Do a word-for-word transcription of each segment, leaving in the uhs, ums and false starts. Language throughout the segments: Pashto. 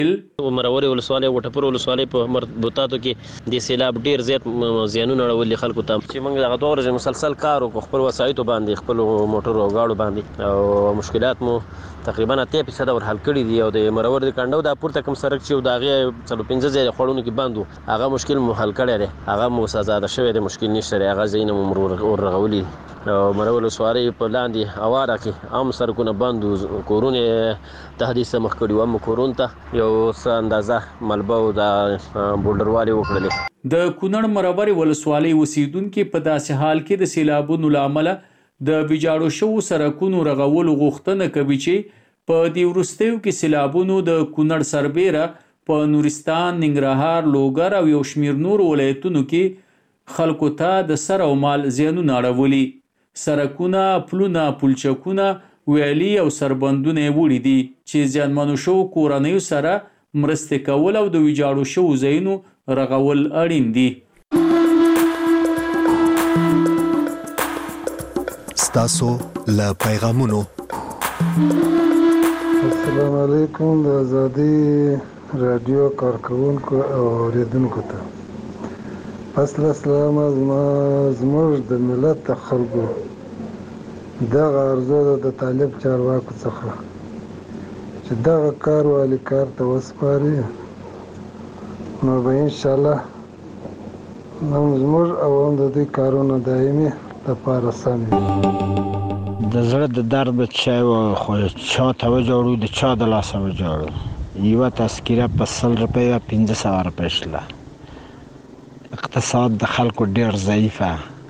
مروري ولسوالۍ او ټپر ولسوالۍ په مربوطاتو کې د سیلاب ډیر زیات زیانونه اړولي خلکو ته چې موږ دغه دوه ورځې مسلسل کار وکړو خپل وسایطو باندې خپل موټرو او گاډو باندې او مشکلات مو تقریبا اته فیصد ور حل کړي دي او د مرور د کندو د پورته کوم سرک چې دغه څلو پنځه ځای خړونو کې بندو هغه مشکل مو حل کړی دی هغه مو سزاده شوی دی مشکل نشته هغه زینه مرور اور رغولي او مرور وسواري په لاندې اواره کې عام سرکونه بندو کورونه تحديث مخ کړي و مو کورون ته یو اندازه ملبه او د بولډروالي وکړلې د کونړ مروري ولسوالۍ اوسیدونکو په داسې حال کې د سیلابونو لامل د ویجاړو شو سرکونو رغول غوښتنه کوي چې په دې وروستیو کې سیلابونو د کونړ سربېره په نورستان، ننګرهار، لوګر او یو شمیر نور ولایتونو کې خلکو ته د سر او مال زیانونه اړولي. سرکونه، پلونه، پلچکونه، ویالي او سربندونه وړي دي چې زیانمنو شو کورنیو سره مرستې کول او د ویجاړو شو ځایونو رغول اړین دي. ستاسو له پیغامونو. السلام علیکم د آزادی رادیو کارکونکو او اوریدونکو ته اصل اسلام زموږ د ملت خلکو دغه ارزو د طالب چارواکو څخه چې دغه کار والی کار ته وسپاري نو به ان شاء الله نو زموږ او د دې کارونه دایمي لپاره سم د زړه د درد چا خو چا ته وجوړو د چا د لاس وجوړو یو تذکره په سل روپیا پنځه سوه روپیا شله. اقتصاد د خلکو ډیر ضعیفه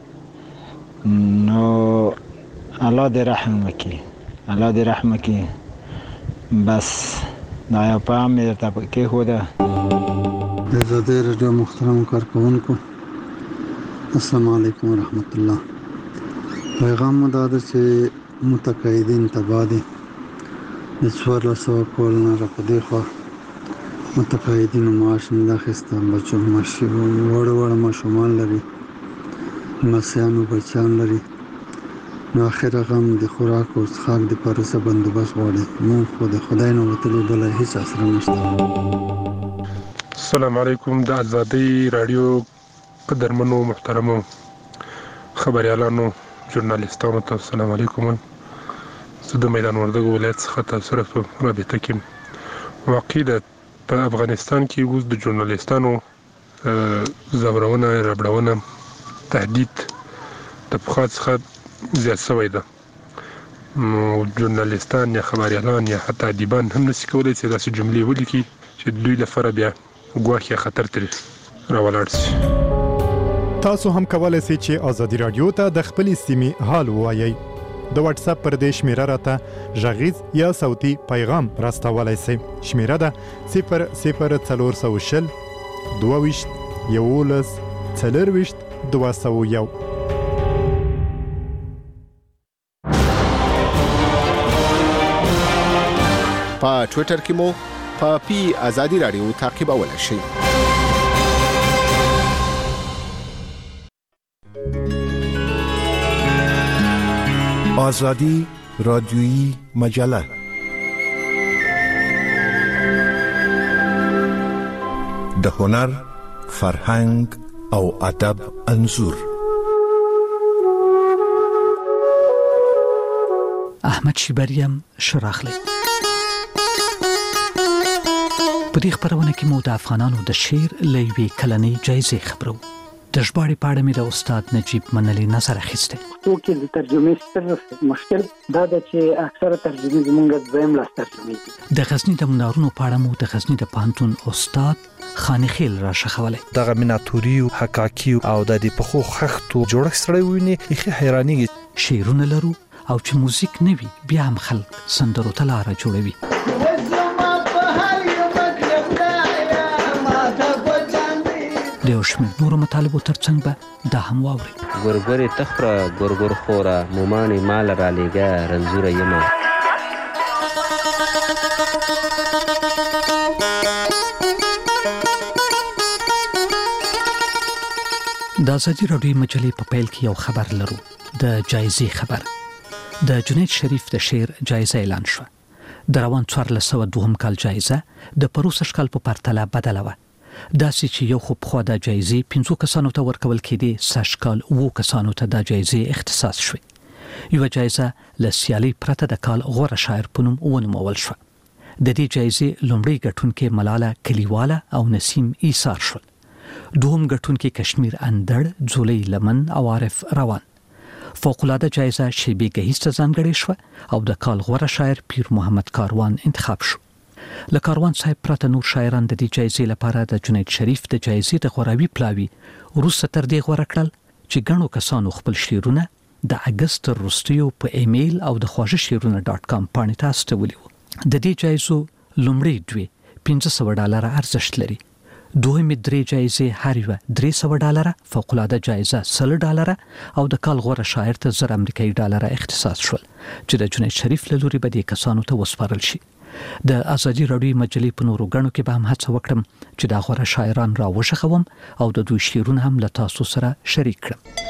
نو الله دې رحم وکړي الله دې رحم وکړي بس دا یو پیغام مې درته کېښوده. د آزادۍ راډیو محترم کارکوونکو السلام علیکم ورحمت الله. پیغام مو دا ده چې متقاعدین تباه دي د څوارلس سوه کال نه را په دې خوا متقاعدینو معاش نه ده اخیسته. بچو وړه وړه ماشومان لري لمسیانو بچیان لري نو اخره غم د خوراک او څښاک دپاره څه بندوبست غواړي. موږ خو د خدای نه وتلي بله هېڅ اسره نشته. السلام علیکم د آزادۍ راډیو قدرمنو محترمو خبریالانو ژورنالیستانو ته السلام علیکم. زه د میدان وردګو ولایت څخه تاسو سره په رابطه کې واقع ده په افغانستان کې اوس د ژورنالیستانو ځورونه ربړونه تهدید د پخوا څخه زیات شوی ده. ژورنالیستان یا خبریالان یا حتی ادیبان هم نشي کولی چې داسې جملې ولیکي چې دوی لپاره بیا ګواښ یا خطر ترې راولاړ شي. تاسو هم کولی شئ چې آزادي رادیو ته د خپلې سیمې حال ووایئ. د واتس اپ پر دې شمیره راته غږیز یا صوتي پیغام راستولی شئ. شمیره ده صفر صفر څلور سوه شل دوه ویشت یولس څلرویشت دوه سوه یو. په ټویټر کې مو په پی آزادي رادیو تعقیبولی شئ. آزادی رادیویی مجله د هنر، فرهنګ او ادب انځور. احمد شیبریم شراخلی. په دې خبرونه کې مو د افغانانو د شعر له یوې کلنۍ جایزې خبرو. د ژباړې په اړه مې د استاد نجیب منلي نظر اخیستی. پښتو کې د ترجمې ستر مشکل دا ده چې اکثره ترجمې زموږ دویم لاس ترجمې دي. د غزني د منارونو په اړه مو د غزني د پوهنتون استاد خانخیل را شخولی. دغه میناتوري او حقاقي او د دې پخو خښتو جوړښت سره ویني یخي حیرانېږي. شعرونه لرو او چې موزیک نه وي بیا هم خلک سندرو ته لاره جوړوي. د یو شمېر نورو مطالبو ترڅنګ به دا هم واورئ. ګورګورې تخوره ګورګور خوره مومانې مال رالیږه رنځوره یمه. د آزادي راډیو مجلې په پیل کې یو خبر لرو. د جایزې خبر. د جنید شریف د شعر جایزه اعلان شوه. د روان څوارلس سوه دوهم کال جایزه د پروسږ کال په پرتله بدله وه. داسې چې یو خو پخوا دا جایزې پنځو کسانو ته ورکول کېدې، سږ کال اوو کسانو ته دا جایزې اختصاص شوې. یوه جایزه له سیالۍ پرته د کال غوره شاعر په نوم ونومول شوه. د دې جایزې لومړی ګټونکي ملاله کلیواله او نسیم ایثار شول. دوهم ګټونکي کشمیر اندړ، ځولۍ لمن او عارف روان. فوق‌العاده جایزه شیبې ګهیځ ته ځانګړې شوه او د کال غوره شاعر پیر محمد کاروان انتخاب شو. له کاروان صاحب پرته نور شاعران د دې جایزې لپاره د جنید شریف د جایزې د غوراوي پلاوي وروسته تر دې غوره کړل چې ګڼو کسانو خپل شعرونه د اګست تر وروستیو په ایمیل او د خواږه شعرونه ډاټ کام پاڼې ته استولي وو. د دې جایزو لومړی دوی پنځه سوه ډالره ارزښت لري. دوهمې درې جایزې هر یوه درې سوه ډالره، فوق‌العاده جایزه سل ډالره او د کال غوره شاعر ته زر امریکایي ډالره اختصاص شول چې د جنید شریف له لوري به دې کسانو ته وسپارل شي. د ازادي راډیو مجلې په نورو غړو کې به هم هڅه وکړم چې دا غوره شاعران را وښخوم او د دوی شعرونه هم له تاسو سره شریک کړم.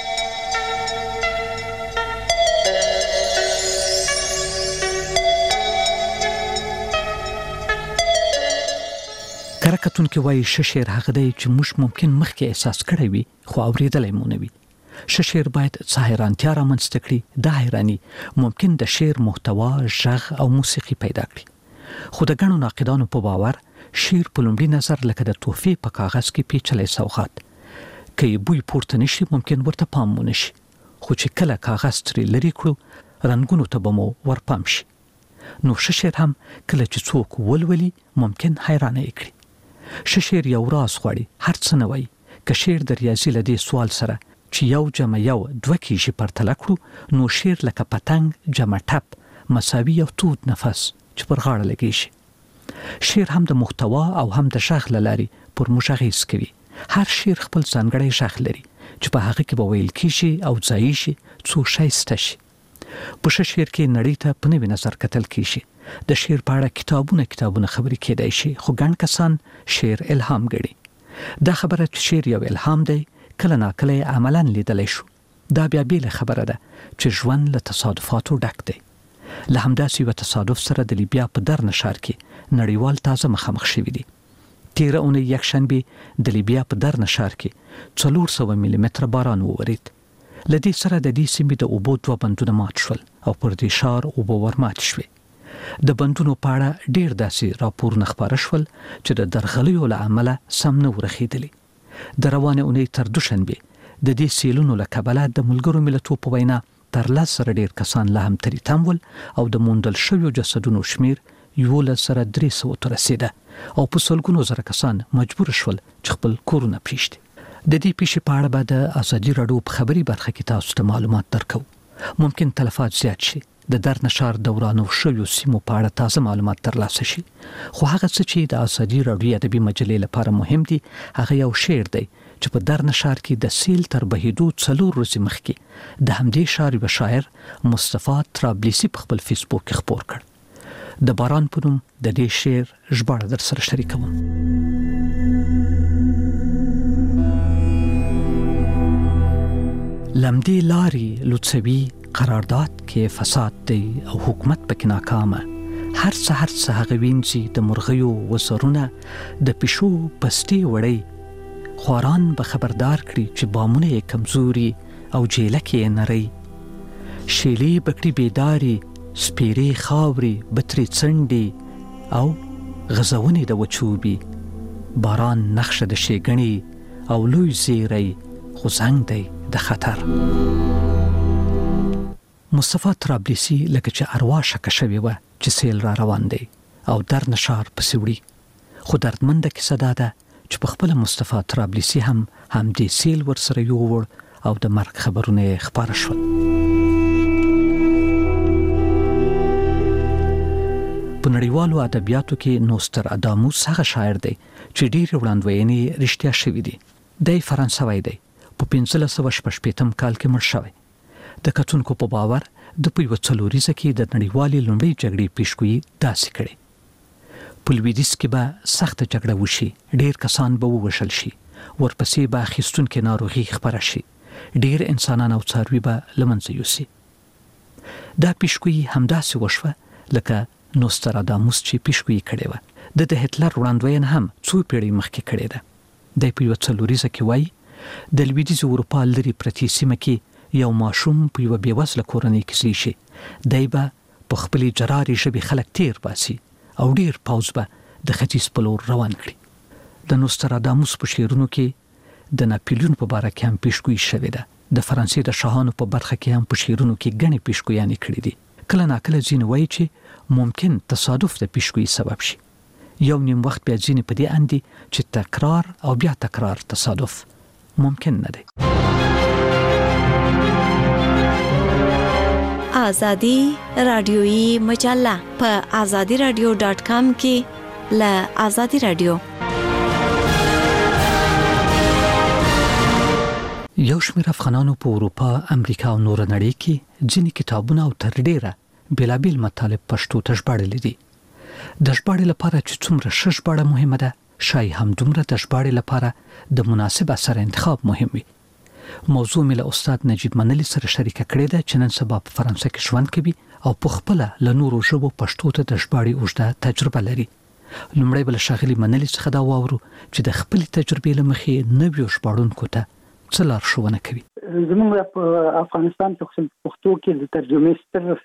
کرکتونکي وایي ښه شعر هغه دی چې موږ ممکن مخکې احساس کړی وي خو اورېدلی مو نه وي. ښه شعر باید څه حیرانتیا رامنځته کړي. دا حیراني ممکن د شعر محتوا، غږ او موسیقي پیدا کړي. خو د ګڼو ناقدانو په باور شعر په لومړي نظر لکه د تحفې په کاغذ کې پیچلی سوغات. که یې بوی پورته نشي ممکن ورته پام ونه شي، خو چې کله کاغذ ترې لرې کړو رنګونو ته به مو ورپام شي. نو ښه شعر هم کله چې څوک ولولي ممکن حیرانه یې کړي. ښه شعر یو راز غواړي، هر څه نه وایي. که شعر د ریاضي له دې سوال سره چې یو جمع یو دوه کېږي پرتله کړو نو شعر لکه پتنګ جمع ټپ مساوي یو تود نفس چې پر غاړه لګېږي. شعر هم د محتوا او هم د غږ له لارې پر موږ اغېز کوي. هر شعر خپل ځانګړی غږ لري چې په هغه کې به ویل کېږي او ځایي شي څو ښایسته شي. په ښه شعر کې نړۍ ته په نوي نظر کتل کېږي. د شعر په اړه کتابونه کتابونه خبرې کېدای شي، خو ګڼ کسان شعر الهام ګڼي. دا خبره چې شعر یو الهام دی کله ناکله یې عملاً لیدلی شو. دا بیا بیله خبره ده چې ژوند له تصادفاتو ډک دی. له همداسې یوه تصادف سره د لیبیا په درنه ښار کې نړیوال تازه مخامخ شوي دي. تېره اونۍ یکشنبې د لیبیا په درنه ښار کې څلور سوه میلي متره باران وورید. له دې سره د دې سیمې د اوبو دوه بندونه مات شول او پر دې ښار اوبه ورمات شوې. د بندونو په اړه ډېر داسې راپورونه خپاره شول چې د درغلیو له امله سم نه ورخېدلي. د روانې اونۍ تر دوشنبې د دې سیلونو له کبله د ملګرو ملتو په وینا تر لس زره ډېر کسان لا هم ترې تم ول او د موندل شویو جسدونو شمیر یولس زره درې سوو ته رسېده او په سلګونو زره کسان مجبور شول چې خپل کورونه پرېږدي. د دې پیښې په اړه به د ازادي راډیو په خبري برخه کې تاسو ته معلومات درکو. ممکن تلفات زیات شي، د درنه ښار دورانو شویو سیمو په اړه تازه معلومات ترلاسه شي، خو هغه څه چې د ازادي راډیو ادبي مجلې لپاره مهم دي هغه یو شعر دی چې په درنه ښار کې د سیل تر بهیدو څلور ورځې مخکې د همدې ښار یوه شاعر مصطفی طرابلسي په خپل فیسبوک کې خپور کړ. د باران په نوم د دې شعر ژباړه در سره شریکوم. لمدې لارې لوڅوي قرارداد کې فساد دی او حکومت پکې ناکامه. هر څه هر څه هغه وینځي د مرغیو وزرونه د پیشو پستې وړی. خواران به خبردار کړي چې بامونه یې کمزوري او جیله کې یې نری. شیلې بکړي بیداري سپیرې خاوري بترې څنډې او غزونې د وچوبي. باران نقشه د ښېګڼې او لوی زیری خو زنګ دی د خطر. مصطفی طرابلسي لکه چې اروا شکه شوې وه چې سیل را روان دی او درنه ښار پسې وړي. خو دردمنده کیسه دا ده چې په خپله مصطفی طرابلسي هم همدې سیل ورسره یووړ او د مرګ خبرونه یې خپاره شول. په نړیوالو ادبیاتو کې نوستراداموس هغه شاعر دی چې ډېرې وړاندوینې رښتیا شوي دي. دی فرانسوی دی، په پنځلس سوه شپږ شپېتم کال کې مړ شوی. د کتونکو په باور د په یوه څلوریزه کې د نړیوالې لومړۍ جګړې پیشګویي داسې کړې. په لویدیځ کې به سخته جګړه وشي، ډېر کسان به ووژل شي، ورپسې به اخیستونکې ناروغي خپره شي، ډېر انسانان او څاروي به له منځه یوسي. دا پیشګویي همداسې وشوه لکه نوستراداموس چې پیشګویي کړې و د د هټلر وړاندوین هم څو پیړۍ مخکې کړې ده د په یو څلوریزه کې وایي د لویدیځ اروپا لري پرتی سیمه کې یو ماشوم په یو بیوزله کورنۍ کې زی شي دای به په خپلې جراري ژبې خلک تیر باسي او ډیر پاوز به د ختیځ په لور روان کړي د نوستراداموس په شعرونو کې د ناپلیون په باره کې هم پیشګویي شوې ده د فرانسې د شاهانو په برخه کې هم په شعرونو کې ګڼې پیشګویانې کړې دي کله ناکله ځینې وایي چې ممکن تصادف د پیشګویي سبب شي یو نیم وخت بیا ځینې په دې اندي چې تکرار او بیا تکرار تصادف ممکن نه دی آزادی رادیویی مجله په آزادی رادیو ډاٹ کام کې له آزادی رادیو یو شمېر افغانانو په اروپا، امریکا او نور نړۍ کې ځینې کتابونه او تر ډیره بېلابېل مطالب پښتو ته ژباړلي دي. د ژباړې لپاره چې څومره ښه ژباړه مهمه ده، شاید همدومره د ژباړې لپاره د مناسب اثر انتخاب مهم وي. موضوع مې له استاد نجیب منلي سره شریکه کړې ده چې نن سبا په فرانسه کې ژوند کوي او په خپله له نورو ژبو پښتو ته د ژباړې اوږده تجربه لري. لومړی به له ښاغلي منلي څخه دا واورو چې د خپلې تجربې له مخې نویو ژباړونکو ته څه لارښوونه کوي. زموږ په افغانستان کې خصوصا پښتو کې د ترجمې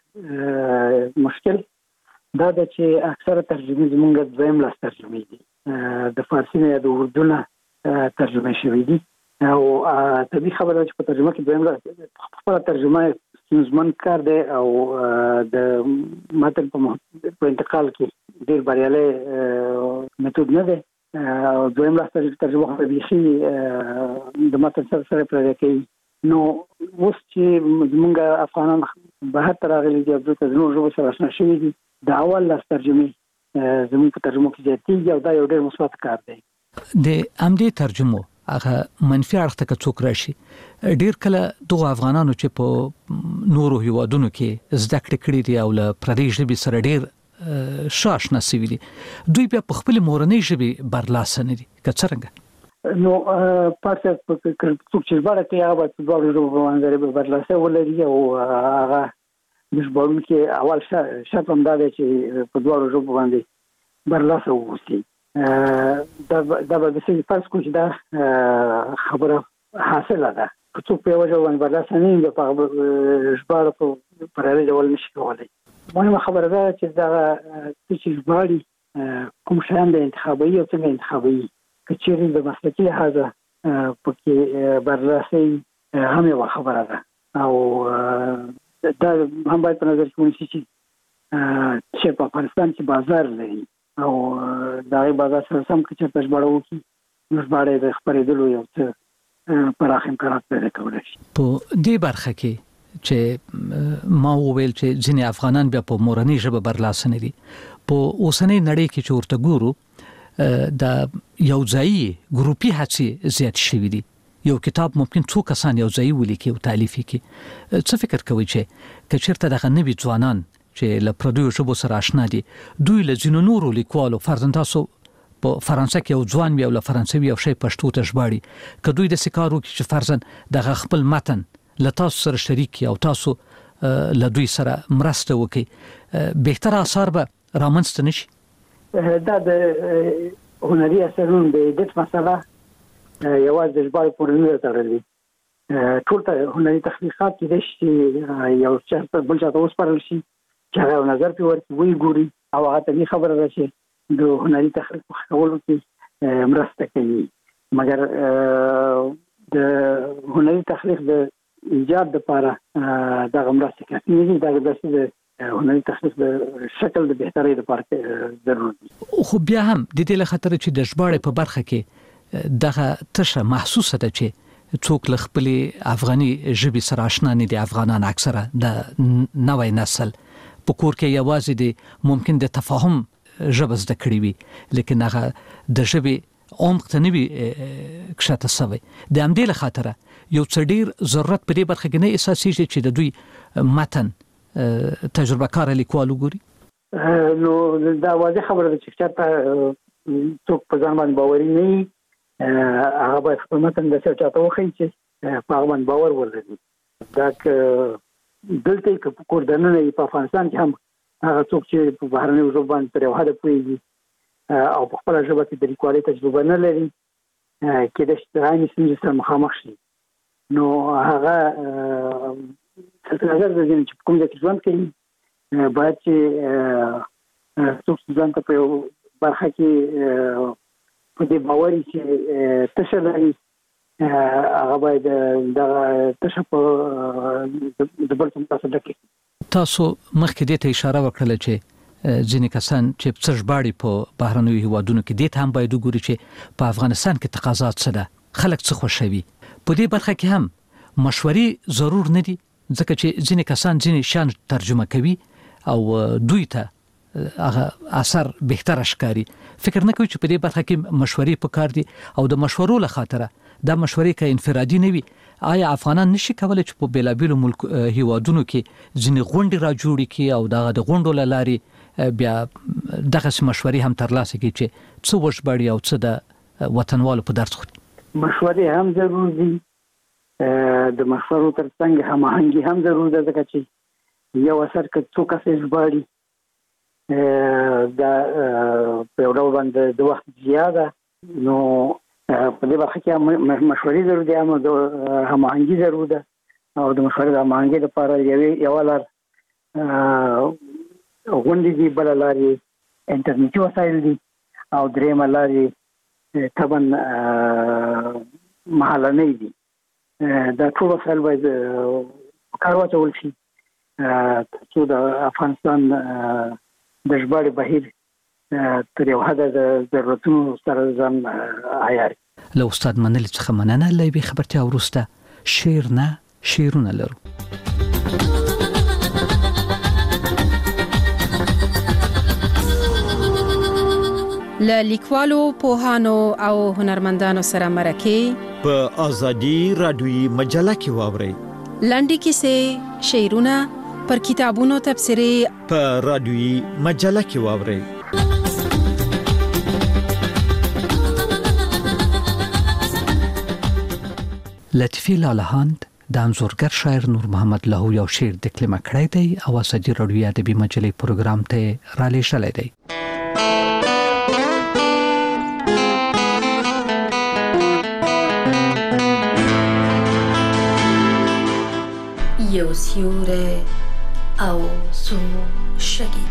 ستر مشکل دا ده چې اکثره ترجمې زموږ دویم لاس ترجمې دي، د فارسي نه د اردو نه ترجمه شوي دي او طبیعي خبره ده چې په ترجمه کې دویم لاس خپله ترجمه ستونزمن کار دی او د متن په انتقال کې ډېر بریالی میتود نه دی او دویم لاس ترجمه خو بیخي د متن سره سره پرده کوي. نو اوس چې زموږ افغانان بهر ته راغلي دي او دلته د نورو ژبو سره اشنا شوي دي، د اول لاس ترجمې زموږ په ترجمو کې زیاتېږي او دا یو ډېر مثبت کار دی. د همدې ترجمو هغه منفي اړخ ته که څوک راشي، ډېر کله دغو افغانانو چې په نورو هیوادونو کې زده کړې کړي دي او له پردۍ ژبې سره ډېر ښه اشنا سوي دي، دوی بیا په خپلې مورنۍ ژبې برلاسه نه دي که څرنګه؟ نو پاتې څوک چې ژباړه کوي هغه باید په دواړو ژبو باندې برلاسه ولري او هغه د ژباړونکي اول شرط هم دا دی چې په دواړو ژبو باندې برلاسه واوسي. دا به داسې فرض کړو چې دا خبره حاصله ده، که څوک په یوه ژبه باندې برلاسه نه وي په هغه ژباړه په پرهري ډول نشي کولی. مهمه خبره ده چې دغه څه چې ژباړي کوم شیان د انتخابوي او څنګه انتخابوي، که چیرې د مسلکي لحاظه پکې برلاسي هم یوه خبره ده او دا هم باید په نظر کې ونیسي چې په افغانستان کې بازار لري او د هغې بازار سره سم که چېرته ژباړه وکړي نو ژباړه یې د خپرېدلو یو څه پراخ امکانات پیدا کولی شي. په دې برخه کې چې ما وویل چې ځینې افغانان بیا په مورنۍ ژبه برلاسه نه دي، په اوسنۍ نړۍ کې چې ورته ګورو د یو ځایي ګروپي هڅې زیات شوي دي. یو کتاب ممکن څو کسان یو ځایي ولیکي او تالیف یې کړي. څه فکر کوئ چې که چېرته دغه نوي ځوانان چې له پردیو ژبو سره اشنا دي، دوی له ځینو نورو لیکوالو فرضاً تاسو په فرانسه کې یو ځوان وي او له فرانسوي یو شی پښتو ته ژباړي، که دوی داسې کار وکړي چې فرضاً دغه خپل متن له تاسو سره شریک کړي او تاسو له دوی سره مرسته وکړي، بهتره آثار به رامنځته نه شي؟ دا د هنري اثرونو د ایډیټ مسله یوازې د ژباړې پورې نه ده تړلې. ټول ته هنري تخلیقات کېدای شي چې یو چا بل چا ته وسپارل شي چې هغه یو نظر پرې ورکړي، ویې ګوري او هغه طبیعي خبره ده چې د هنري تخلیق په ښه کولو کې مرسته کوي. مګر د هنري تخلیق د ایجاد دپاره دغه مرستې کافي نه دي. دغه داسې د هنري تخلیق د شکل د بهترۍ لپاره ضرور دي. خو بیا هم د دې له خطره چې د ژباړې په برخه کې دغه تشه محسوسه ده چې څوک له خپلې افغاني ژبې سره اشنا نه دي. افغانان اکثره د نوی نسل په کور کې یوازې د ممکن د تفاهم ژبه زده کړې وي، لیکن هغه د ژبې عمق ته نه وي کښته سوی. د همدې له خاطره یو څه ډېر ضرورت په دې برخه کې نه احساسېږي چې د دوی متن تجربه کار لیکوال وګوري. نو دا واضح خبره ده چې چېرته څوک په ځان باندې باوري نه وي، هغه باید خپل متن داسې چاته وښیي چې په هغه باندې باور ولري. دا که دلته یې که په کور دننه وي په افغانستان کې هم هغه څوک چې په بهرنیو ژبو باندې تر یو حده پوهېږي او په خپله ژبه کې د لیکوالۍ تجربه نه لري کېدای شي د عامې ستونزې سره مخامخ شي. نو هغه څه نظر د دې چې کوم ځای کې ژوند کوي باید چې څوک ځان ته په یو برخه کې په دې باور چې تشه لري هغه باید دغه تشه په د بل څه تاسو ډکې. تاسو مخکې دې ته اشاره وکړه چې ځینې کسان چې څه ژباړي په بهرنیو هیوادونو کې دې ته هم باید وګوري چې په افغانستان کې تقاضا څه ده، خلک څه خوښوي. په دې برخه کې هم مشورې ضرور نه دي، ځکه چې ځینې کسان ځینې شیان ترجمه کوي او دوی ته هغه اثر بهتر ښکاري. فکر نه کوي چې په دې برخه کې مشورې پکار دي او د مشورو له خاطره دا مشورې که انفرادي نه وي، آیا افغانان نشي کولای چې په بیلابیلو ملک هیوادونو کې ځینې غونډې را جوړې کړي او دغه د غونډو له لارې بیا دغسې مشورې هم ترلاسه کړي چې څه وژباړي او څه د وطنوالو په درد خوري؟ مشورې هم ضرور دي، د مشورو تر څنګ هماهنګي هم ضرور ده، ځکه چې یو اثر که څو کسې ژباړي دا په یو ډول باندې د وخت زیاده، نو په دې برخه کې مشورې ضرور دي، هم د هماهنګي ضرور ده او د مشورې د هماهنګي لپاره یوې یوه لار غونډې دي، بله لار یې انټرنیټي وسایل دي او درېیمه لار یې طبعا محلنۍ دي. دا ټول وسایل باید په کار واچول شي تر څو د افغانستان د ژباړې بهیر تر یو حده د ضرورتونو سره ځان عیار. له استاد منلي څخه مننه. له یوې خبرتیا وروسته شعر نه شعرونه لرو. له لیکوالو، پوهانو او هنرمندانو سره مرکې په ازادي رادیوي مجله کې واورئ. لنډې کیسې، شعرونه، پر کتابونو تبصرې په رادیوي مجله کې واورئ. لطیفه لالهاند د انځورګر شاعر نور محمد لاهو یو شعر دکلمه کړی دی او ازادي رادیوي ادبي مجلې پروګرام ته را لېږلی دی. یو سیوری او څو شګې.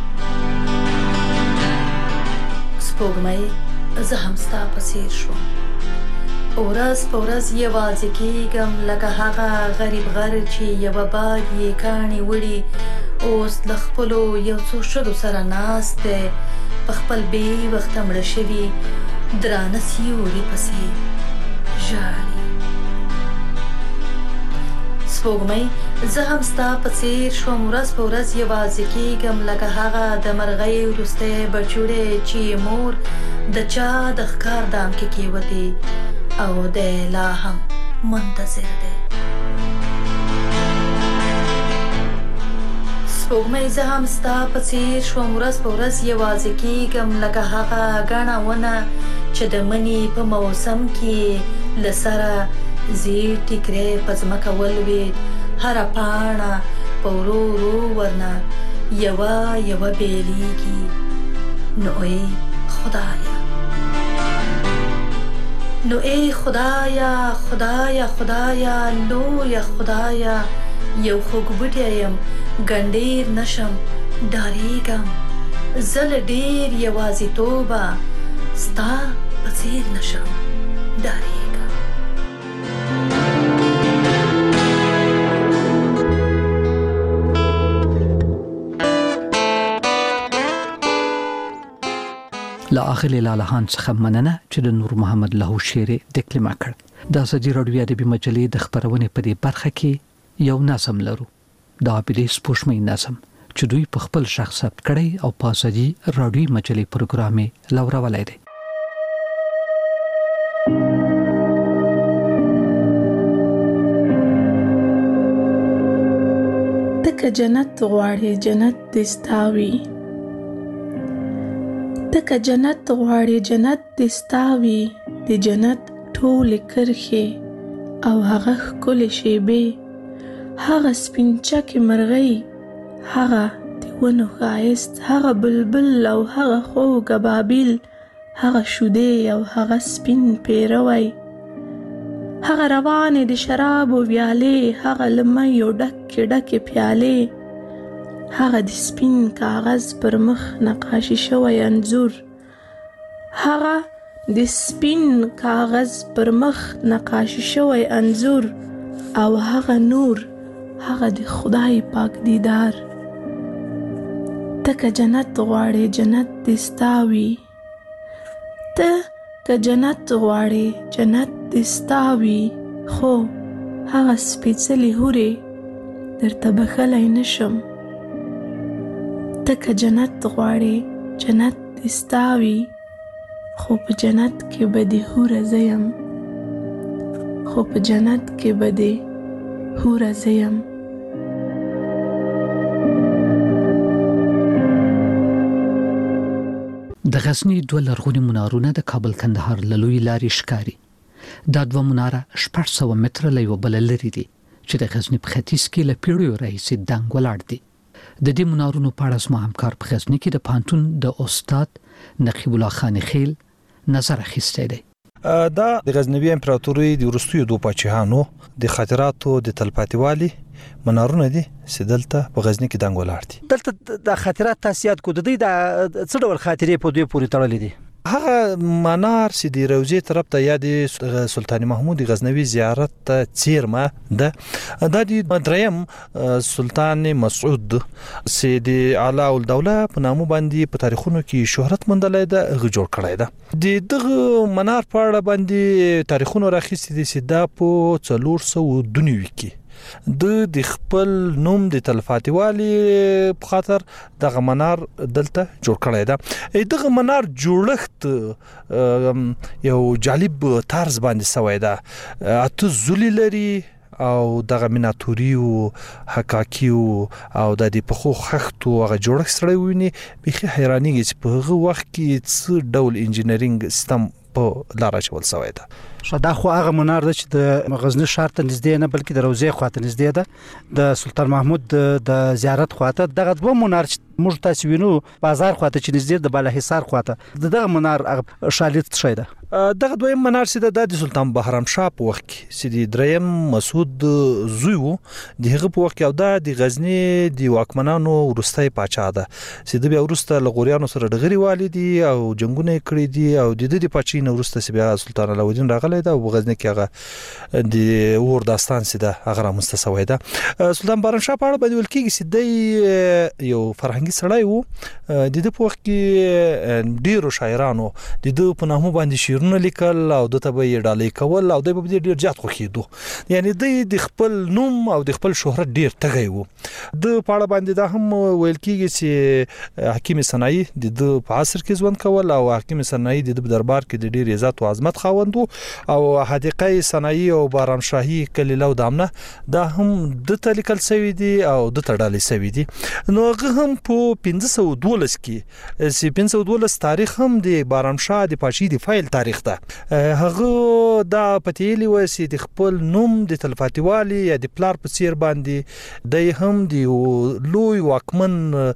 سپوږمۍ زه هم ستا په څېر شوم، ورځ په ورځ یوازې کېږم لکه هغه غریب غر چې یوه باد یې کاڼي وړي، اوس له خپلو یو څو شګو سره ناست دی، په خپل بې وخته مړه شوي درانه سیوري پسې ژاړي. سپوږمۍ زه هم ستا په څېر شوم، ورځ په ورځ یوازې کېږم لکه هغه د مرغۍ وروستی بچوړی چې مور د چا د ښکار دام کې کېوتې او دی لا هم منتظر دی. سپوږمۍ زه هم ستا په څېر شوم، ورځ په ورځ یوازې کېږم لکه هغه ګڼه ونه چې د مني په موسم کې له سره زیر ټیکری په ځمکه ولوېد، هره پاڼه په ورو ورو ورنه یوه یوه بیلیږي. نو ای خدایا، نو ای خدایا خدایا خدایا لویه خدایا، یو خوږ بوټی یم ګنډېر نشم ډارېږم، زه له ډېر یوازیتوبه ستا په څېر نشم ډارېږم. له اغلې لالهان څخه مننه چې د نور محمد لاهو شعر دکلمه کړ. د ازادي رادیو ادبي مجلې د خبرونې په دې برخه کې یو نظم لرو، د عابدې سپوږمۍ نظم چې دوی په خپل شخص ثبت کړی او په ازادي رادیو مجلې پروګرام یې لورولی دی. تکه جنت غواړي جنت دې ستا وي، تکه جنت غواړي جنت دې ستا وي، د جنت ټولې کرښې او هغه ښکلې شیبې، هغه سپین چکې مرغۍ، هغه د ونو ښایست، هغه بلبل او هغه خوږ ابابیل، هغه شودې او هغه سپین پیروی، هغه روانې د شرابو ویالې، هغه له میو ډکې ډکې پیالې، هغه د سپین کاغذ پر مخ نقاشي شوی انځور، هغه د سپین کاغذ پر مخ نقاشي شوی انځور، او هغه نور، هغه د خدای پاک دیدار. ته که جنت غواړې جنت دې ستا وي، ته که جنت غواړې جنت دې ستا وي، خو هغه سپېڅلې حورې درته بښلی نشم. ته که جنت غواړې جنت دې ستا وي، خو په جنت کې به دې حوره زه یم، خو په جنت کې به دې حوره زه یم. د غزنی دوه لرغوني منارونه د کابل کندهار له لوی لارې ښکاري. دا دوه مناره شپږ سوه متره له یوه بله لرې دي چې د غزني په ختیځ کې له پیړیو راهیسې دنګ ولاړ دي. د دې منارونو په اړه زما همکار په غزني کې د پوهنتون د استاد نقیب الله خان خیل نظر اخیستی دی. دا د غزنوي امپراتورۍ د وروستیو دوه پاچاهانو د خاطراتو د تلپاتېوالي منارونه دي چې دلته په غزني کې دنګ ولاړ دي. دلته د خاطرات تاسیات کو د دې د څه ډول خاطرې په دوی پورې تړلې دي؟ هغه منار چې د روضې طرف ته یا د سلطان محمود غزنوي زیارت ته څیرمه ده، دا د دریم سلطان مسعود چې د علا الدوله په نامه باندې په تاریخونو کې شهرت موندلی ده، هغه جوړ کړی ده. د دغه منار په اړه باندې تاریخونو راخیستي دي چې دا په څلور سوه دوه نوي کې د د خپل نوم د تلفاتیوالي په خاطر دغه منار دلته جوړ کړی ده. دغه منار جوړښت یو جالب طرز باندې سوی ده، اته زولي لري او دغه میناتوریو حقاقیو او د دې پخو خښتو هغه جوړښت سره ویني، بيخي حیرانیږي چې په هغه وخت کې څه ډول انجینرینګ سیستم په لار اچول سوی ده. دا خو هغه منار ده چې د غزنی ښار ته نږدې نه بلکې د روضې خواته نږدې ده، د سلطان محمود د زیارت خواته. دغه دوه منار چې موږ تاسو وینو بازار خواته چې نږدې د بالاحصار خواته، دغه منار شالید څه ده؟ دغه دویم منار چې د سلطان بهرام شاه په وخت کې چې د دریم مسعود زوی و، د هغه په وخت کې، او دا د غزنی د واکمنانو وروستی پاچا ده چې د بیا وروسته له غوریانو سره ډغرې والي دي او جنګونه یې کړي دي، او د دې د پاچاهۍ نه وروسته چې بیا سلطان علاوالدین راغلی ده او غزنی کې هغه د اور داستان چې ده هغه رامنځته سوی ده. سلطان بهرام شاه په اړه باندې ویل کېږي چې دی یو فرهنګي سړی و، د دې په وخت کې ډېرو شاعرانو د ده په نامه باندې شعرونه لیکل او دته به یې ډالۍ کول او دوی به ډېر زیات خوښېدو. یعنی دی د خپل نوم او د خپل شهرت ډېر تږی و. د په اړه باندې دا هم ویل کېږي چې حکیم صنایي د ده په عصر کې ژوند کول او حکیم صنایي د ده په دربار کې د ډېر عزت او عظمت خاوند و، او حدیقه صنایي او باران شاهي کلیله او دامنه دا هم دته لیکل سوي دي او دته ډالۍ سوي دي. نو هغه هم په پنځه سوه دولس کې چې پنځه سوه دولس تاریخ هم د باران شاه د پاچاهۍ د فایل تاریخ ده. هغه دا پتیلی و چې د خپل نوم د تلفاتیوالي یا د پلار په څیر باندې د هم د لوی واکمن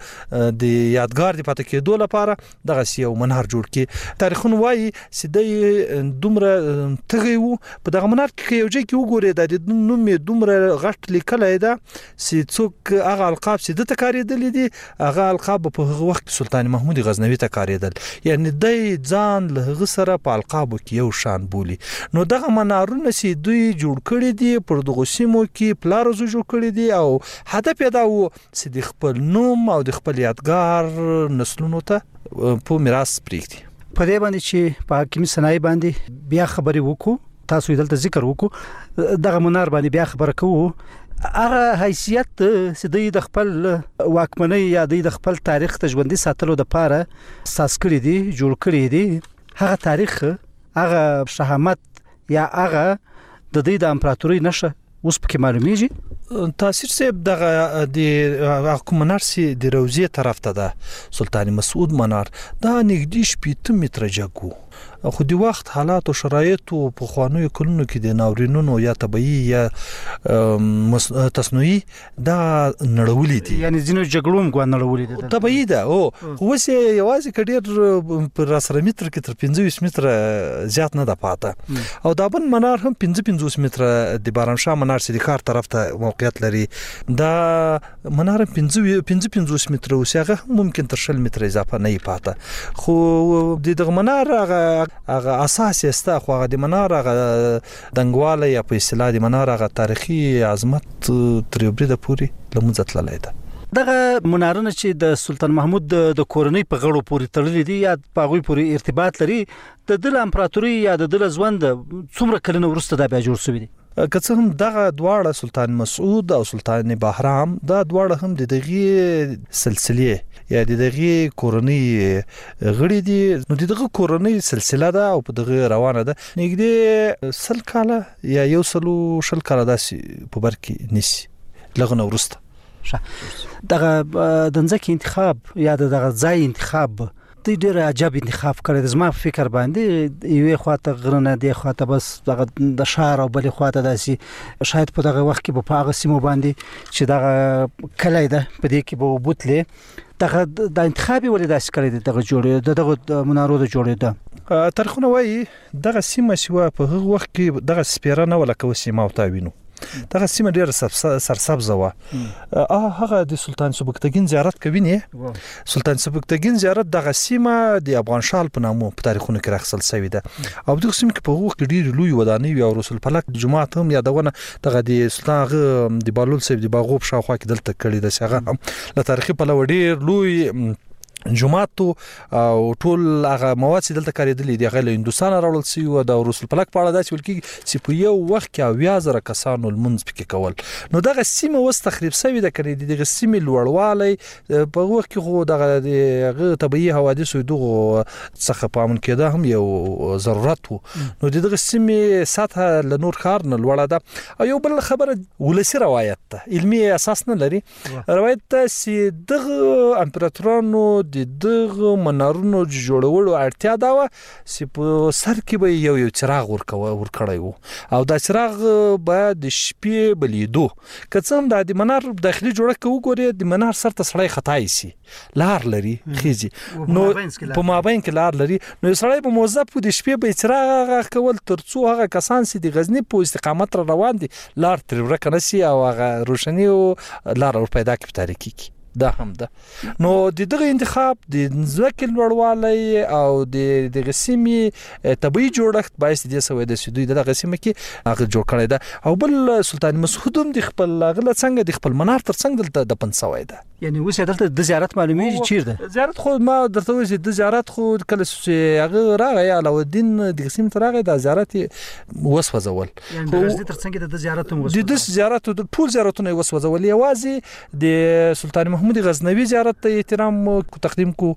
د یادګار د پاتې کېدو لپاره دغه یو منار جوړ کړي. تاریخونه وایي چې د دومره تغي وو په دغه منار کې یو ځای کې وګوري د نوم دومره غټ لیکلای ده چې څوک هغه القاب چې د تکاریدل دي، هغه القاب په هغه وخت سلطان محمود غزنوي تکاریدل، یعنی د ځان له هغه سره په القابو کې یو شان بولی. نو دغه منارونه چې دوی جوړ کړي دي پر دغه سیمو کې پلارزو جوړ کړي دي او هدف یې دا و چې د خپل نوم او د خپل یادګار نسلونو ته په میراث پرېږدي. په دې باندې چې په حکیم صنایي باندې بیا خبرې وکړو، تاسو دلته ذکر وکړو، دغه منار باندې بیا خبره کوو، هغه حیثیت چې د خپل واکمنۍ یا د خپل تاریخ ته ژوندۍ ساتلو لپاره اساس کړی دي، جوړ کړی دي، هغه تاریخ، هغه شهامت یا هغه د دې د امپراتورۍ نشه اوس پکې معلومیږي. تاثیر صاحب دغه د کوم منار چې د روضې طرف ته ده سلطان مسعود منار دا نږدې شپېته متره جګ و خو د وخت حالات او شرایط په خوانو کلونو کې د ناورینونو یا طبيعي یا تصنعي دا نړولې دي یعنی ځینو جګړو مګو نړولې دي طبيعي ده او وسه یوازې کډیر پر اسره متر کې تر پنځه متر زیات نه ده پاته او دا بن منار هم پنځه پنځه متر د بارانشاه منار سړي کار طرف ته موقعیت لري دا منار پنځه پنځه پنځه متر او هغه ممکن تر شل متر اضافه نه پاته خو د دغه منار هغه اساس است خو هغه د منار هغه دنګواله یا په اصطلاح د منار هغه تاریخي عظمت تر یو بریده پوری لمونځ تللی ده دغه منارونه چې د سلطان محمود د کورنۍ په غړو پورې تړلې دي یا په غوي پورې ارتباط لري د دل امپراتوري یا د دل ژوند څومره کلونه وروسته دا بیا جوړ شوی دي که څه هم دغه دواړه سلطان مسعود او سلطان بهرام دا دواړه هم د دغه سلسله یا د دغه کورنۍ غړي دي نو دغه کورنۍ سلسله ده او په دغه روانه ده نګدي سل کاله یا یو سلو شل کاله داسې په بر کې نسی لغنه ورسته دغه د ځکه انتخاب یا دغه ځای انتخاب د ډېر عجب انتخاب کړی د زما فکر باندې یوې خواته غرنه دی خواته بس دغه د شهر او بلې خواته داسي شاید په دغه وخت کې په هغه سیمو باندې چې دغه کلی ده په دې کې به بوتلې دغه د انتخابي ولې داسې کړی دی دغه جوړې دغه منارو د جوړېده تاریخونه وایي دغه سیمه شوه په هغه وخت کې دغه سپیره نه ولا کوي سیمه او تاوینو دغه سیمه ډیره سرسبزه و اه هغه د سلطان سبکتګین زیارت کوي نه سلطان سبکتګین زیارت دغه سیمه د افغان شال په نامو په تاریخونو کې راخصل شوی ده او دغه سیمه کې په وخت ډیر لوی ودانۍ او رسول فلک جماعت هم یادونه دغه د سلطان د بالول سیب د باغوب شاوخوا کې دلته کړی د شغه هم له تاریخي په لوړ لوی جماعت او ټول هغه مواد چې دلته کاریدلې دي هغه له هندستان راوړل شي او د رسول فلک په اړه داسې ولکې چې په یو وخت کې اویا زره کسانو المنځ پکې کول نو دغه سیمه وس تخریب شوی د کړي دغه سیمه لوړوالی په وخت کې خو دغه دغه طبيعي حوادث دغه څخه پامن کېده هم یو ضرورت وو نو دغه سیمه سطح له نور کار نه لوړه ده او یو بل خبره ولسی روایت ده علمي اساس نه لري روایت ده چې دغه امپراتورانو د دغه منارونو جوړولو اړتیا دا و چې په سر کې به یو یو چراغ ورکوي ورکړی وو او دا چراغ به د شپې بلیدو که څه هم د منار داخلي جوړه کوي ګوري د منار سر ته سړی خطای سي لار لري خيزي نو په مابین کې لار لري نو سړی په موظف د شپې به چراغ کول ترڅو هغه کسان چې د غزنی په استقامت روان دي لار تر ورکنه سي او هغه روشنی او لار ور پیدا کی په تاریکی کې دا هم ده نو د دغه انتخاب د ځکه لوړوالی او د دغه سیمې طبيعي جوړښت باعث دي سوي د سودوی دغه سیمه کې هغه جوړ کړی ده او بل سلطان مسعود هم د خپل غله څنګه د خپل منار تر څنګ دلته د پنځوي ده یعنی اوس دلته د زیارت معلومیږي چیرته زیارت خو ما درته وایي چې د زیارت خو کله چې هغه راغی علاوالدین د سیمه تر راغی د زیارت وسوځول یعنی د غزنی تر څنګ د زیارت هم وسوځول د زیارت د ټول زیارتونه وسوځول یوازې د سلطان محمود غزنوي زیارت ته احترام کو تقدیم کو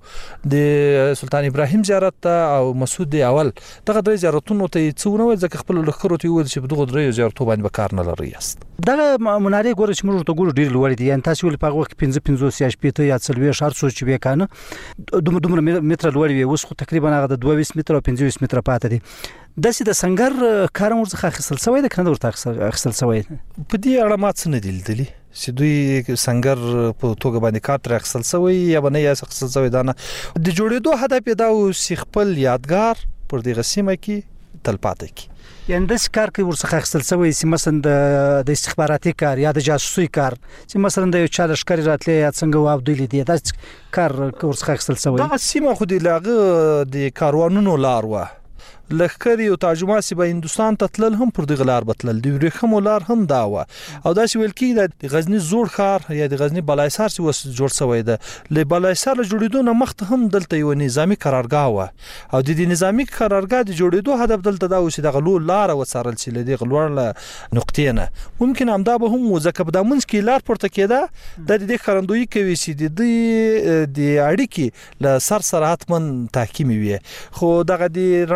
د سلطان ابراهیم زیارت ته او مسعود اول دغه درې زیارتونو ته څونه ځکه خپل لخرو ته ویل چې دغه درې زیارتو باندې وکړ نه لري است دغه منارې ګور چې موږ ته ګور ډیر لوړ دي یعنی تاسو ول په وخت پنځه پنځه سیاش پیته یا څلوي شهر سوچ به کنه دومره دومره متر لوړ وي اوس خو تقریبا هغه د دوه متر او پنځه متر پاتې دي داسې د سنگر کارم ورڅخه خصل سوی د کنه ورته خصل سوی په دې اړه ما څه نه دي چې دوی سنگر په توګه باندې کار تر خصل سوی یا باندې یا خصل سوی دانه د جوړېدو هدف دا و چې خپل یادګار پر دغه سیمه کې تلپاتې کی یعنی د کار کې ورڅخه خصل سوی چې مثلا د استخباراتي کار یا د جاسوسي کار چې مثلا د یو چالش کاری راتلې یا څنګه و ابدلی دي دا کار ورڅخه خصل سوی دا سیمه خو د لاغه د کاروانونو لار و لخري او ترجماسي به هندستان ته تلل هم پر دغه لار بتلل دی ورخم لار هم دا و او دا چې ویل کی د غزنی زوړ خار یا د غزنی بلایسار چې وس جوړ شوی ده ل بلایسار جوړېدو نه مخته هم دلته یو نظامی قرارګاه و او د دې نظامی قرارګاه د جوړېدو هدف دلته دا و چې د غلو لار وسارل چې ل دې غلوړ له نقطې نه ممکن هم دا به هم ځکه د منځ کې لار پورته کېده د دې خرندوی کوي چې د دې د اړیکی له سر سره حتمن تحکیم وي خو دغه د رڼا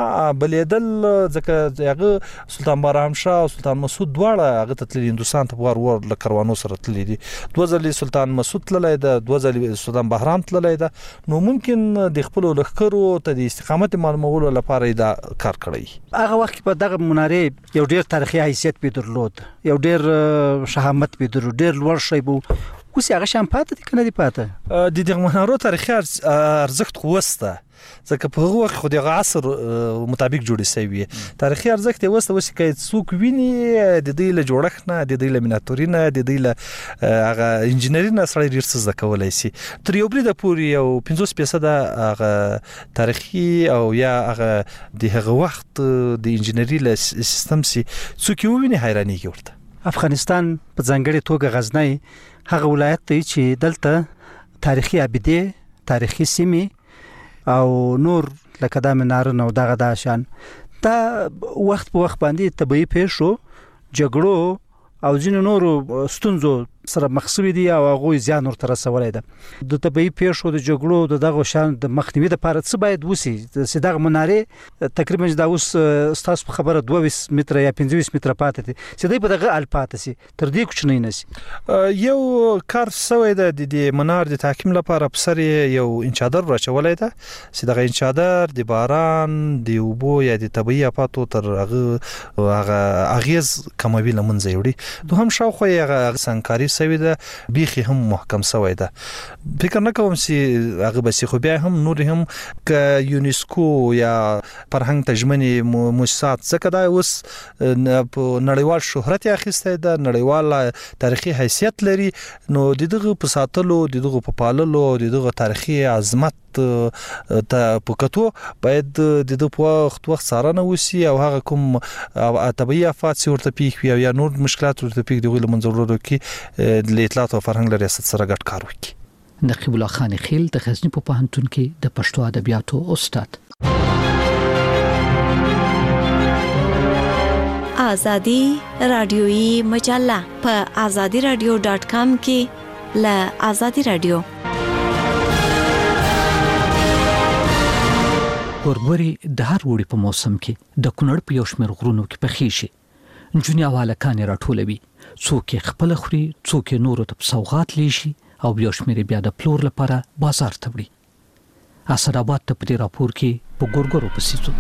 بلیدل ځکه هغه سلطان بهرام شاه او سلطان مسعود دواړه هغه ته تللی هندوستان ته ور ور لکروانو سره تللی دي دوه ځلې سلطان مسعود تللی ده دوه ځلې سلطان بهرام تللی ده نو ممکن د خپل لخرو ته د استقامت معلومولو لپاره دا کار کړی هغه وخت په دغه منارې یو ډیر تاریخي حیثیت به درلود یو ډیر شهامت به درلود ډیر لوړ شی بو اوس هغه شان پاتې دي کنه دي پاتې د دغه منارو تاریخي ارزښت خوسته ځکه په هغه وخت خو دغه عصر مطابق جوړ شوی تاریخي ارزښت یې وسته وسی کې څوک ویني د دې له جوړښت نه د دې له میناتورینه د دې له هغه انجینری نه سره ډیر څه زده کولای شي تر یو بری د پوری یو پنځوس فیصد هغه تاریخي او یا هغه د هغه وخت د انجینری له سیستم سي څوک ویني حیرانی ورته افغانستان په ځانګړي توګه غزنی هغه ولایت دی چې دلته تاریخي ابدي تاریخي سیمه او نور لکه د منار نو دغه داشان دا وخت په وخت باندې طبيعي پیښو جګړو او ځینو نورو ستونزو سره مخسوي دي او هغه زیان ورته رسولای ده د طبيعي پیښو د جګړو د دغه شان د مخنیوي لپاره څه باید وسی د دغه منارې تقریبا د اوس ستاسو خبره دوه متره یا پنځه متره پاتې دي چې دوی په دغه الپاتې سي تر دې کوچنی نسی یو کار سوی ده د منار د تحکیم لپاره په سر یو انچادر راچولای ده چې دغه انچادر د باران د اوبو یا د طبيعي افاتو تر هغه هغه اغیز کموي لمنځه وړي دوه هم شاوخوا هغه سنکاري سوی ده بیخي هم محکم سوی ده فکر نه کوم چې هغه بس خو بیا هم نور هم ک یونیسکو یا فرهنګ تجمنی مؤسسات څخه دا اوس په نړیوال شهرت اخیسته ده نړیوال تاریخي حیثیت لري نو دغه په ساتلو دغه په پاللو دغه تاریخي عظمت ته پکتو باید د دې په وخت وخت سره نه وسی او هغه کوم طبيعي افات چې ورته پیښ یا نور مشکلات ورته پیښ دغه منځورو کې د اطلاعات او فرهنګ ریاست سره ګډ کار وکړي نقیب الله خان خیل د غزنی په پوهنتون کې د پښتو ادبیاتو استاد آزادی رادیویی مجله په آزادی رادیو ډاټ کام کې ل آزادی رادیو ګورګوري د هر وړي په موسم کې د کونړ په یو شمېر غرونو کې پخې شي جونیا والکانې راټولوي څوک خپل خوري څوک نورو ته سوغات لیشي او یو شمېر بیا د پلور لپاره بازار ته وړي اسداباد ته په راپور کې په ګورګورو پسې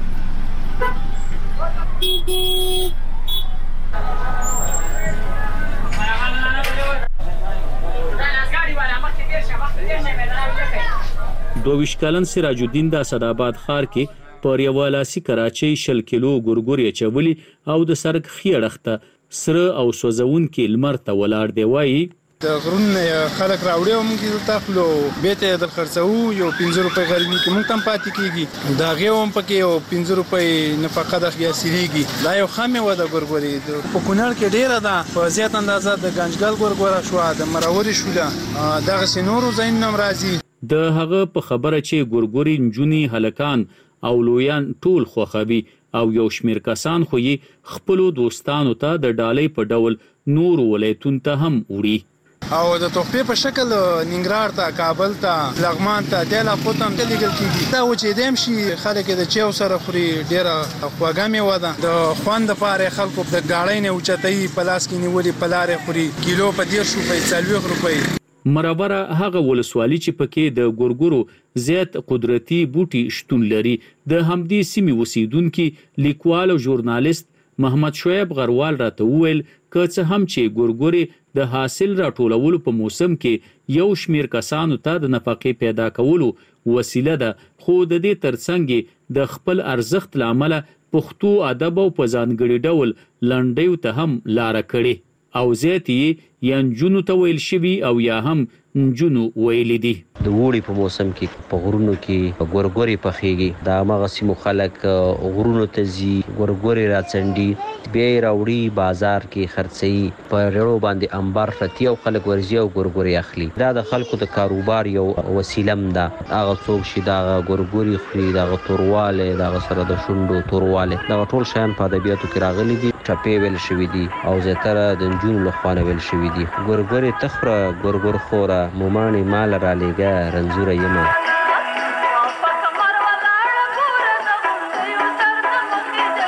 دوه کلن سراج الدین د اسداباد ښار کې پر یو لاسي کراچۍ شل کیلو ګورګوري چولی او د سرک خېړخته سره او سوزون کې لمر ته ولاړ دی وایي د غرون خلک راوړي او موږ ته خپلو بیت د خرڅو یو پنځه روپۍ غریبي کې موږ تم پاتې کیږي دا غيوم پکې یو پنځه روپۍ نفقه د خیا سریږي دا یو خامه و د ګورګوري په کونړ کې ډیره ده په زیات اندازه د گنجګل ګورګورا شو د مراوري شوله دغه سينورو زین نم راځي د هغه په خبره چې ګورګوري نجونی هلکان او لویان ټول خوخوي او یو شمیر کسان خو یې خپل دوستانو ته د ډالۍ په ډول نور ولایتون ته هم وړي او د توفیق په شکل ننګرهار ته کابل ته لغمان ته دلا پوتم ته لګل کیږي دا و چې دیم شي خلک د چیو سره خوري ډیره خواګامي وده د خوند لپاره خلکو د گاړې نه اوچتای پلاس کې نیولې پلارې خوري کیلو په ډیر شو په څلوي روپۍ مرابره هغه ولسوالي چې پکې د ګورګورو زیات قدرتي بوټي شتون لري د همدې سیمې اوسیدونکو لیکوال او ژورنالیست محمد شعیب غروال راته وویل که څه هم چې ګورګوري د حاصل راټولولو په موسم کې یو شمیر کسانو ته د نفقې پیدا کولو وسیله ده خو د دې ترڅنګ د خپل ارزښت لامل پښتو ادب او په ځانګړي ډول لنډیو ته هم لار کړي او زیاتی یا نجونو ته ویل شوی او یا هم نجونو ویل دي د وړي په موسم کې په غرونو کې ګورګوري پخېږي دا مغه سیمو خلک غرونو ته زی ګورګوري راڅنډي بیا راوړي بازار کې خرڅي په رړو باندې انبار فتي او خلک ورزي او ګورګوري اخلي دا د خلکو د کاروبار یو وسیله ده هغه څوک شي دا ګورګوري خوري دا تورواله دا سره د شوندو تورواله دا ټول شیان په ادبیاتو کې راغلي دي ټپې ویل شوی دي او زیاتره د نجونو له خوا ویل شوی دي ګورګوري تخره ګورګور خوره مومانی مال را لګه رنزوره یمه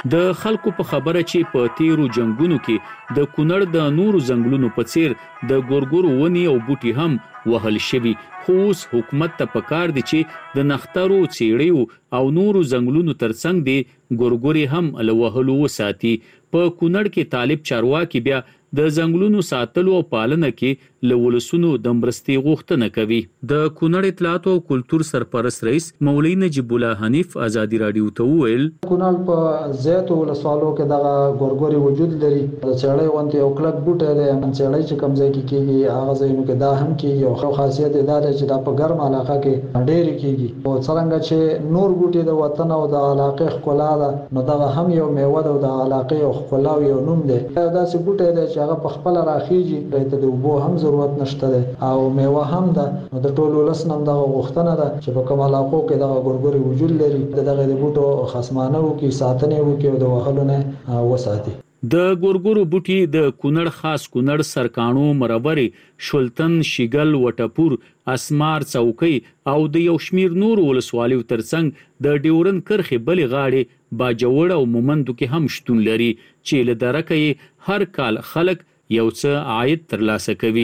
د خلکو په خبره چې په تیرو جنگونو کې د کونړ د نورو ځنګلونو په څیر د ګورګورو ونی او بوټي هم وهل شوي، خو اوس حکومت ته پکار دی چې د نخترو، څیړیو او نورو ځنګلونو ترڅنګ دی ګورګوري هم له وهلو وساتي. په کونړ کې طالب چارواکي بیا د ځنګلونو ساتلو او پالنه کې له ولسونو د مرستې غوښتنه کوي. د کونړ اطلاعات او کلتور سرپرست رئیس مولوي نجیب الله حنیف ازادي رادیو ته وویل کونړ په زیاتو ولسوالو کې دغه ګورګوري وجود لري. د څېړۍ غونډې یو کلک بوټی دی، څېړۍ چې کوم ځای کې کېږي هغه ځایونو کې دا هم کېږي. او خاصیت یې دا دی چې دا په ګرمه علاقه کې ډېرې کېږي. او څرنګه چې نور بوټي د وطن او د علاقې ښکلا ده، نو دغه هم یو میوه ده او د علاقې یو ښکلا او یو نوم دی. یو داسې بوټی دی چې هغه په خپله راخیږي، ته د اوبو هم ضرورت نشته دی او میوه هم ده. نو د ټولو ولس نه دغه غوښتنه ده چې په کوم علاقو کې دغه ګورګوري وجود لري، د دغه د بوټو خصمانه وکړي، ساتنه وکړي او د وهلو نه وساتي. د ګورګورو بوټي د کونړ خاص کونړ، سرکاڼو، مربرې، شولتن، شیګل، وټپور، اسمار، څوکۍ او د یو شمیر نور ولسوالیو ترڅنګ د ډیورن کرښې بلې غاړې باجوړ او مومندو کې هم شتون لري چې له درکه یې هر کال خلک یو څه عاید ترلاسه کوي.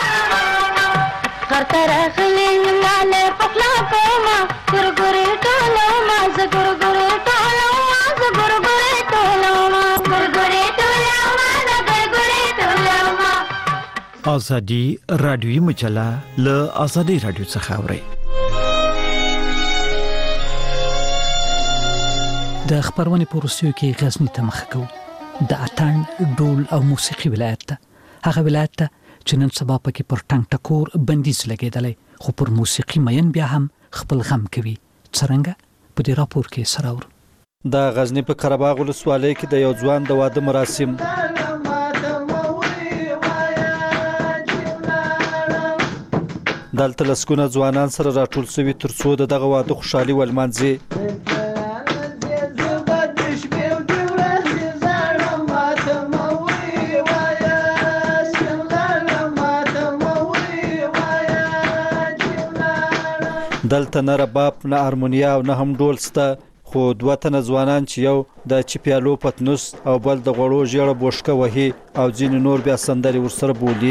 ازادي رادیوي مجله له ازادي رادیو څخه اوري. د خبرونه پروسیو کې غزنی ته مخ کو د اتن ډول او موسیقي ولایت ته، هغه ولایت ته چې نن سبا پکې پر ټنګ ټکور بندیز لګیدلې، خو پر موسیقي مین بیا هم خپل غم کوي. څرنګه په دې راپور کې سره ور د غزنی په قرهباغ ولسوالۍ کې د یو ځوان د واده مراسم دلته لسکونه ځوانان سره راټول شوي ترڅو د دغه واده خوشحالي ولمانځي. دلته نه رباب، نه هارمونیا او نه هم ډول سته، خو دوه تنه ځوانان چې یو د چپیالو پتنوس او بل د غوړو ژیړه بوشکه وهي او ځینې نور بیا سندرې ورسره بولي.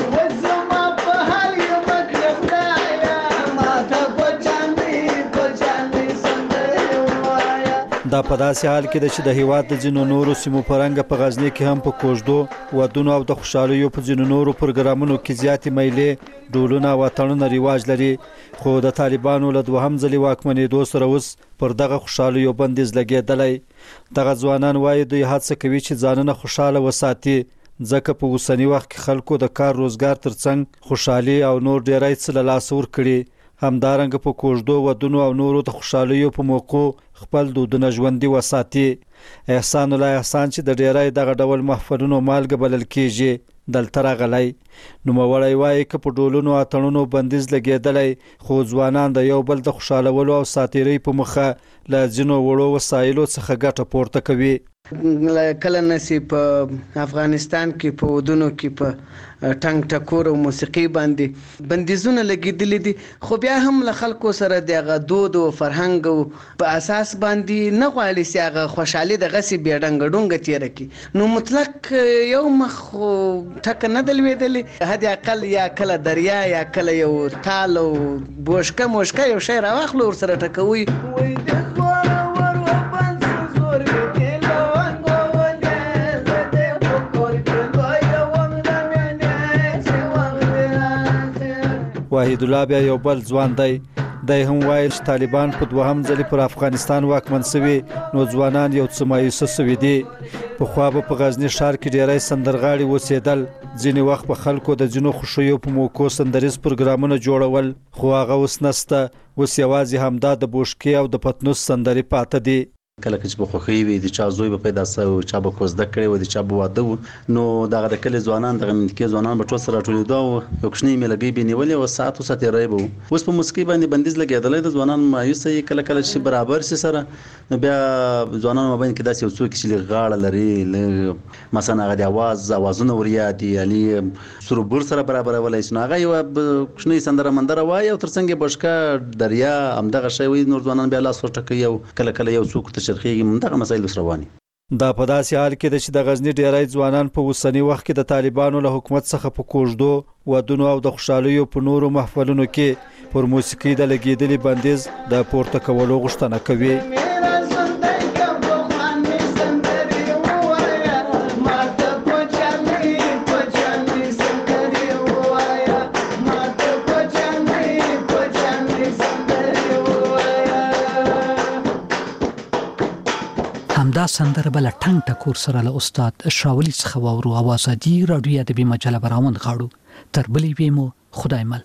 دا په داسې حال کې ده چې د هیواد د ځینو نورو سیمو په رنګه په غزنی کې هم په کوژدو، ودونو او د خوشحالیو په ځینو نورو پروګرامونو کې زیاتې میلې، ډولونه او اتڼونه رواج لري. خو د طالبانو له دوهم ځلې واکمنېدو سره اوس پر دغه خوشحالیو بندیز لګېدلی. دغه ځوانان وایي دوی هڅه کوي چې ځانونه خوشحاله وساتي، ځکه په اوسني وخت کې خلکو د کار روزګار ترڅنګ خوشحالي او نور ډیری څه له لاسه ورکړي. همدارنګه په کوژدو، ودونو او نورو د خوشحالیو په موقع خپل دودونه ژوندي وساتي. احسان الله احسان چې د ډیری دغه ډول محفلونو مالګه بلل کیږي دلته راغلی. نوموړی وایي که په ډولونو اتڼونو بندیز لګېدلی، خو ځوانان د یو بل د خوشحالولو او ساتیرۍ په مخه له ځینو وړو وسایلو څخه ګټه پورته کوي. کله نسی په افغانستان کې په ودونو کې په ټنګ ټکور او موسیقي باندې بندیزونه لګېدلي دي، خو بیا هم له خلکو سره دغه دود او فرهنګ په اساس باندې نه غواړي چې هغه خوشحالي دغسې بې ډنګه ډونګه تېره کړي. نو مطلق یو مخ ټکه نه ده لوېدلې، حد اقل یا کله دریا یا کله یو تال او بوشکه موشکه یو شی راواخلو ورسره ټکوي. واحد الله بیا یو بل ځوان دی، دی هم وایي چې طالبان په دوهم ځلې پر افغانستان واکمن شوي، نو ځوانان یو څه مایوسه شوي دي. پخوا به په غزني ښار کې ډیری سندرغاړي اوسېدل، ځینې وخت به خلکو د ځینو خوښیو په موقعو سندریز پروګرامونه جوړول، خو هغه اوس نسته. اوس یوازې همدا د بوشکې او د پتنوس سندرې پاته دي. کله چې په خوخي وي د چا زوی به پیدا سو، چا به کوزده کړي و، د چا به واده و، نو دغه د کلی ځوانان دغه منطقې ځوانان به ټول سره راټولېدو او یو کوچنۍ میلګۍ به نیولې او ساعت او ساعت یې به و. اوس په موسیقۍ باندې بندیز لګېدلی، د ځوانان مایوسه یې کله کله چې برابر سي سره، نو بیا ځوانانو مابین کې داسې یو څوک چې لږ غاړه لري، مثلا هغه د اواز اوازونه وريادي علي سروبر سره برابرولی شي، نو هغه یو کوچنۍ سندره مندره وایي او ترڅنګ یې بوشکه دریا همدغه شی وایي، نور ځوانان بیا لاس ورټکوي او کله کله یو څوک ته چرخېږي، همدغه مسایل اوس رواني. دا په داسې حال کې د چې د غزنی ډیری ځوانان په اوسنی وخت کې د طالبانو له حکومت څخه په کوژدو ودونو او د خوشحالیو په نورو محفلونو کې پر موسیقي د لګیدلي بندیز د پورته کولو غوښتنه کوي. همدا سندره بل ټنګ ټکور سره له استاد شاولی څخه واورو او ازادي رادیو ادبي مجله براوند غاړو تر بلې ویمو خدای مل.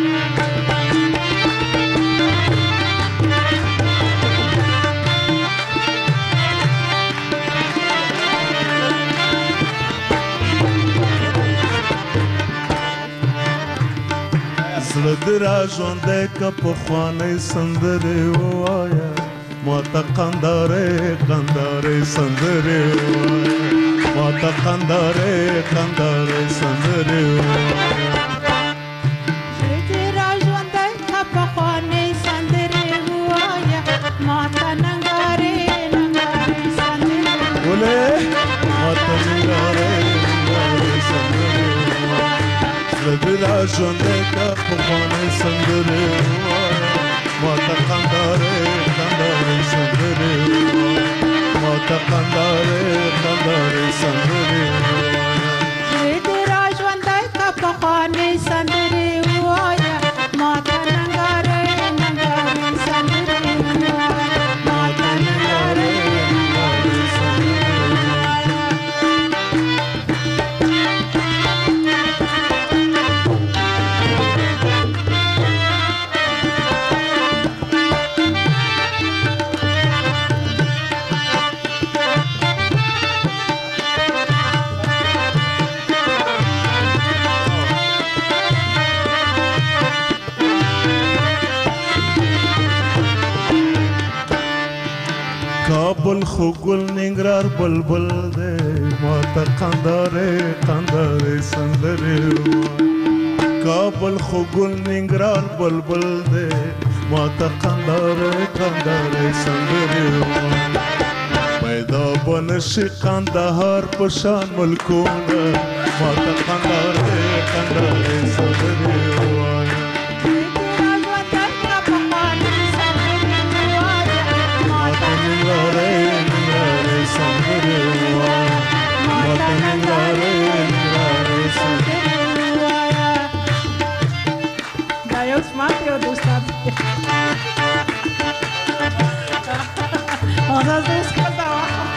زړه دې را ژوندی که پخوانۍ سندرې ووایه ماته قندارې قندارې سندرې ووایه ماته قندارې قندارې سندرې ووایه. زړه دې را ژوندی که پخوانۍ سندرې ووایه ماته ننګارې ننګارې سندرې ولې ماته ننګارې ننګارې سندرې ووایه. زړه دې را ژوندی که پخوانۍ سندرې ووایه ماته قندارې قندارې سندرې ووایه ماته قندارې قندارې سندرې ووایه. زړه دې را ژوندی که پخوانۍ سندرې ووایه ماته ننګارې ننګارې سندرې ووایه ماته ننګارې ننګارې سندرې ووایه. کابل خو ګل ننګرهار بلبل دی ماته قندارې قندارې سندرې ووایه. کابل خو ګل ننګرهار بلبل دی ماته قندارې قندارې سندرې ووایه. پیدا به نشي قندهار په شان ملکونه ماته قندارې قندارې سندرې ووایه. دا یو سمات یو دوستان آزاد دوست کرده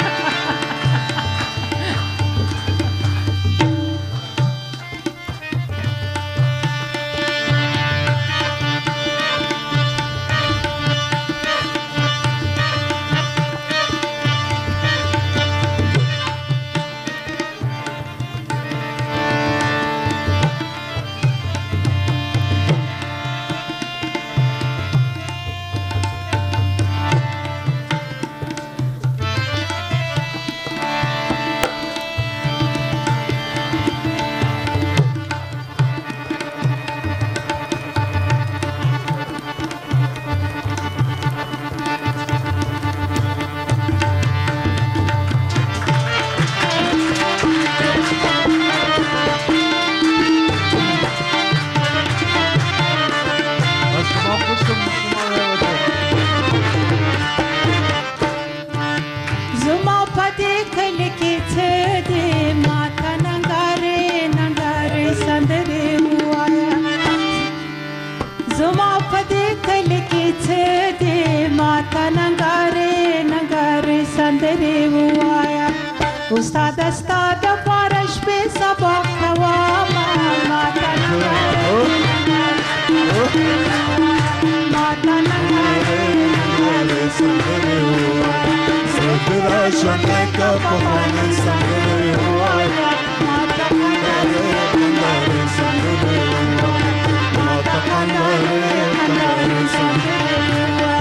استاد استاد فارش به سبق کوام ماته ماته نگاری سندرې ووایه. زړه را ژوندی که پخوانۍ سندرې ووایه ماته قندارې قندارې سندرې ووایه ماته قندارې قندارې سندرې ووایه.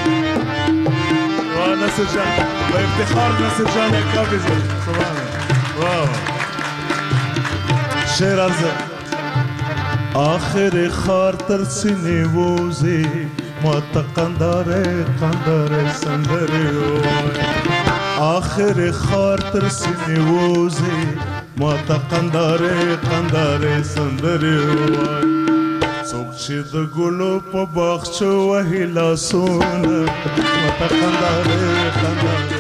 نصر جان بافتخار نصر جان کافی زد سبحان شعر عرضه آخر خار تر سینې ووزي ما ته قنداره قنداره سندرې وایي آخر خار تر سینې ووزي ما ته قنداره قنداره سندرې وایي څوک چې د ګلو په باغچو وهي لاسونه ما ته قنداره قنداره